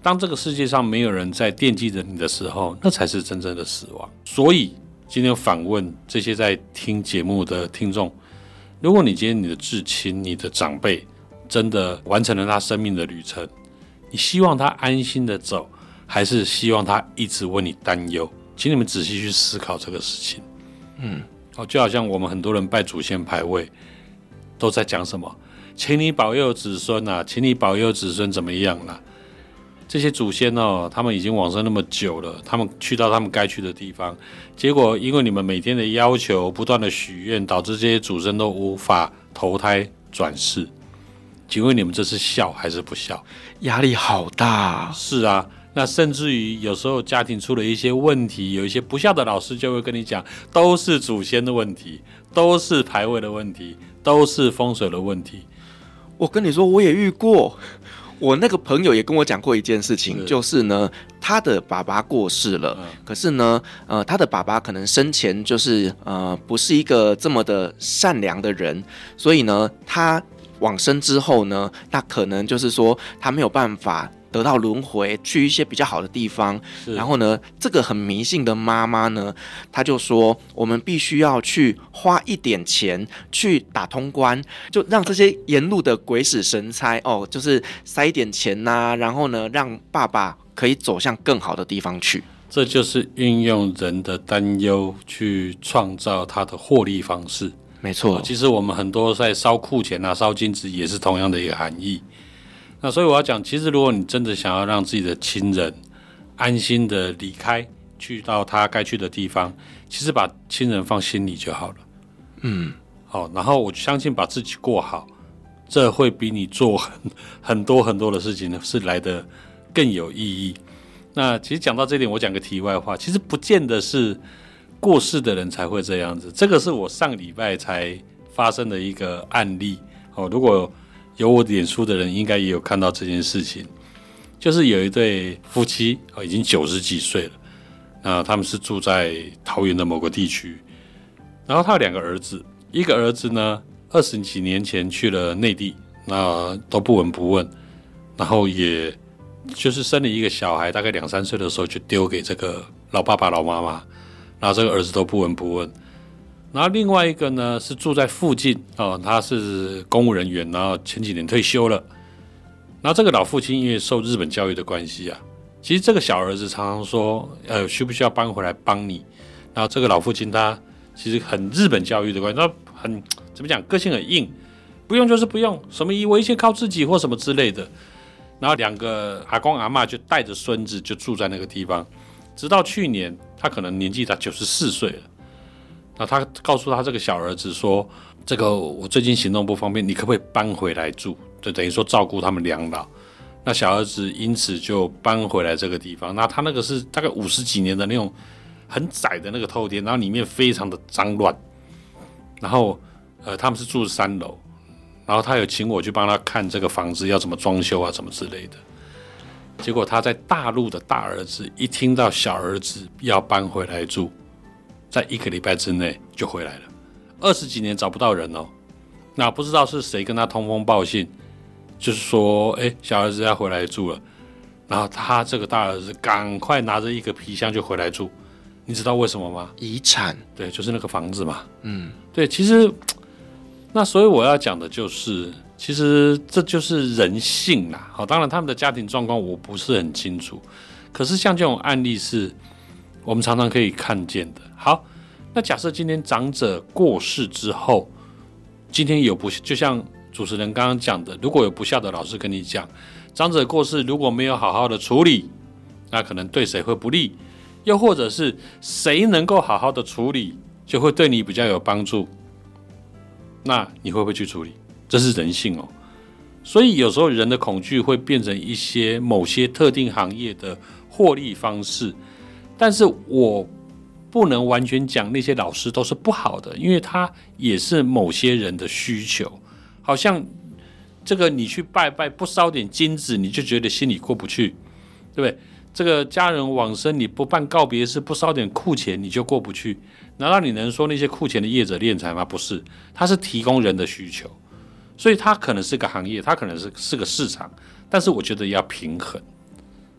当这个世界上没有人在惦记着你的时候，那才是真正的死亡。所以今天反问这些在听节目的听众，如果你今天你的至亲、你的长辈真的完成了他生命的旅程，你希望他安心的走，还是希望他一直为你担忧？请你们仔细去思考这个事情。嗯，哦，就好像我们很多人拜祖先牌位，都在讲什么？请你保佑子孙啊，请你保佑子孙怎么样啦、啊？这些祖先哦，他们已经往生那么久了，他们去到他们该去的地方，结果因为你们每天的要求、不断的许愿，导致这些祖先都无法投胎转世。请问你们这是孝还是不孝？ 压力好大。 是啊，那甚至于有时候家庭出了一些问题，有一些不孝的老师就会跟你讲，都是祖先的问题，都是牌位的问题，都是风水的问题。 我跟你说，我也遇过。我那个朋友也跟我讲过一件事情，是就是呢，他的爸爸过世了，嗯、可是呢，呃，他的爸爸可能生前就是呃，不是一个这么的善良的人，所以呢，他往生之后呢，那可能就是说他没有办法得到轮回，去一些比较好的地方。然后呢，这个很迷信的妈妈呢，她就说我们必须要去花一点钱去打通关，就让这些沿路的鬼使神差哦，就是塞一点钱呐、啊，然后呢，让爸爸可以走向更好的地方去。 这就是运用人的担忧去创造他的获利方式。 没错， 其实我们很多在烧库钱啊、烧金纸也是同样的一个含义。那所以我要讲，其实如果你真的想要让自己的亲人安心的离开，去到他该去的地方，其实把亲人放心里就好了。嗯，好，然后我相信把自己过好，这会比你做 很, 很多很多的事情呢是来得更有意义。那其实讲到这点，我讲个题外话，其实不见得是过世的人才会这样子，这个是我上礼拜才发生的一个案例。哦，如果有我脸书的人应该也有看到这件事情，就是有一对夫妻、哦、已经九十几岁了，那他们是住在桃园的某个地区，然后他有两个儿子，一个儿子呢二十几年前去了内地，那都不闻不问，然后也就是生了一个小孩，大概两三岁的时候就丢给这个老爸爸老妈妈，然后这个儿子都不闻不问。然后另外一个呢是住在附近、哦、他是公务人员，然后前几年退休了。然后这个老父亲因为受日本教育的关系啊，其实这个小儿子常常说，呃，需不需要搬回来帮你？然后这个老父亲他其实很日本教育的关系，他很怎么讲，个性很硬，不用就是不用，什么我一切靠自己或什么之类的。然后两个阿公阿嬷就带着孙子就住在那个地方，直到去年他可能年纪他九十四岁了。那他告诉他这个小儿子说，这个我最近行动不方便，你可不可以搬回来住，就等于说照顾他们两老。那小儿子因此就搬回来这个地方。那他那个是大概五十几年的那种很窄的那个透天，然后里面非常的脏乱，然后呃他们是住三楼，然后他有请我去帮他看这个房子要怎么装修啊什么之类的。结果他在大陆的大儿子一听到小儿子要搬回来住，在一个礼拜之内就回来了，二十几年找不到人哦。那不知道是谁跟他通风报信，就是说，哎，小儿子要回来住了。然后他这个大儿子赶快拿着一个皮箱就回来住。你知道为什么吗？ 遗产。 对，就是那个房子嘛。嗯，对，其实那所以我要讲的就是，其实这就是人性啦。好，当然他们的家庭状况我不是很清楚，可是像这种案例是我们常常可以看见的。好，那假设今天长者过世之后，今天有不就像主持人刚刚讲的，如果有不孝的老师跟你讲，长者过世如果没有好好的处理，那可能对谁会不利，又或者是谁能够好好的处理，就会对你比较有帮助，那你会不会去处理？这是人性哦。所以有时候人的恐惧会变成一些某些特定行业的获利方式，但是我不能完全讲那些老师都是不好的，因为他也是某些人的需求。好像这个你去拜拜不烧点金子，你就觉得心里过不去，对不对？这个家人往生你不办告别式，不烧点库钱你就过不去，难道你能说那些库钱的业者敛财吗？不是，他是提供人的需求，所以他可能是个行业，他可能 是, 是个市场，但是我觉得要平衡。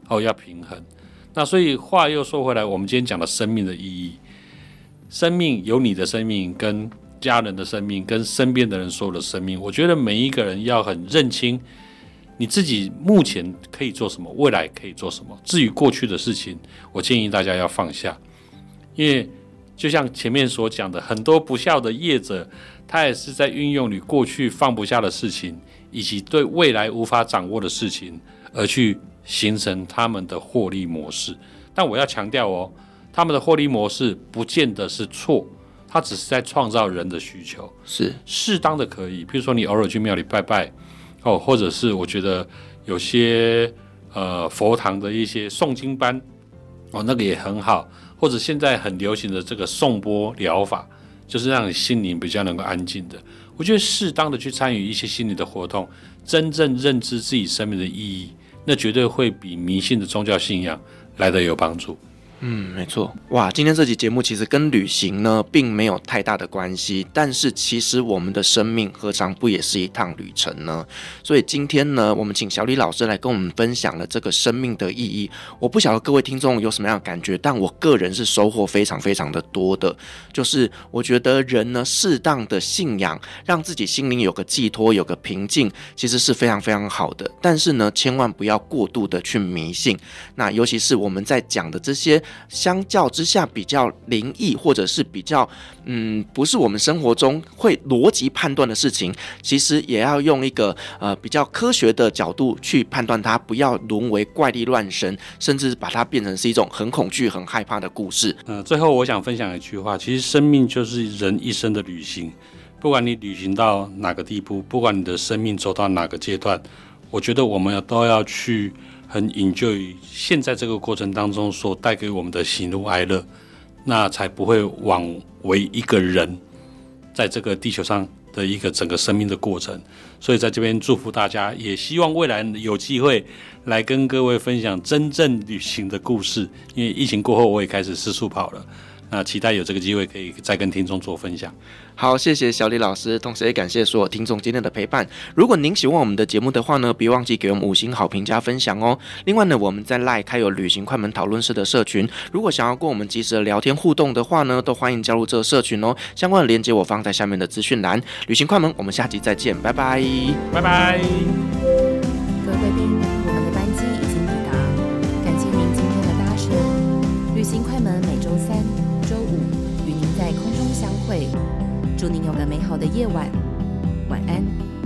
哦，要平衡。那所以话又说回来，我们今天讲的生命的意义，生命有你的生命，跟家人的生命，跟身边的人所有的生命，我觉得每一个人要很认清你自己目前可以做什么，未来可以做什么。至于过去的事情，我建议大家要放下，因为就像前面所讲的，很多不孝的业者，他也是在运用你过去放不下的事情，以及对未来无法掌握的事情，而去形成他们的获利模式。但我要强调哦，他们的获利模式不见得是错，他只是在创造人的需求， 是适当的可以，比如说你偶尔去庙里拜拜哦，或者是我觉得有些呃佛堂的一些诵经班哦，那个也很好，或者现在很流行的这个颂钵疗法，就是让你心灵比较能够安静的。我觉得适当的去参与一些心理的活动，真正认知自己生命的意义，那绝对会比迷信的宗教信仰来得有帮助。 嗯，没错。哇，今天这期节目其实跟旅行呢并没有太大的关系，但是其实我们的生命何尝不也是一趟旅程呢？所以今天呢，我们请小李老师来跟我们分享了这个生命的意义。我不晓得各位听众有什么样的感觉，但我个人是收获非常非常的多的。就是我觉得人呢，适当的信仰，让自己心灵有个寄托，有个平静，其实是非常非常好的。但是呢，千万不要过度的去迷信。那尤其是我们在讲的这些相较之下比较灵异，或者是比较嗯不是我们生活中会逻辑判断的事情，其实也要用一个呃比较科学的角度去判断它，不要沦为怪力乱神，甚至把它变成是一种很恐惧很害怕的故事。 呃，最后我想分享一句话，其实生命就是人一生的旅行，不管你旅行到哪个地步，不管你的生命走到哪个阶段，我觉得我们都要去很 enjoy 现在这个过程当中所带给我们的喜怒哀乐，那才不会枉为一个人在这个地球上的一个整个生命的过程。所以在这边祝福大家，也希望未来有机会来跟各位分享真正旅行的故事。因为疫情过后我也开始四处跑了，那期待有这个机会可以再跟听众做分享。 好，谢谢小李老师，同时也感谢所有听众今天的陪伴。如果您喜欢我们的节目的话呢，别忘记给我们五星好评加分享哦。另外呢，我们在 LINE 开有旅行快门讨论室的社群，如果想要跟我们及时的聊天互动的话呢，都欢迎加入这个社群哦。相关的连结我放在下面的资讯栏。旅行快门，我们下集再见，拜拜， 拜拜。 各位贵宾，我们的班机已经抵达，感谢您今天的搭乘。旅行快门每周三、周五与您在空中相会。祝您有个美好的夜晚，晚安。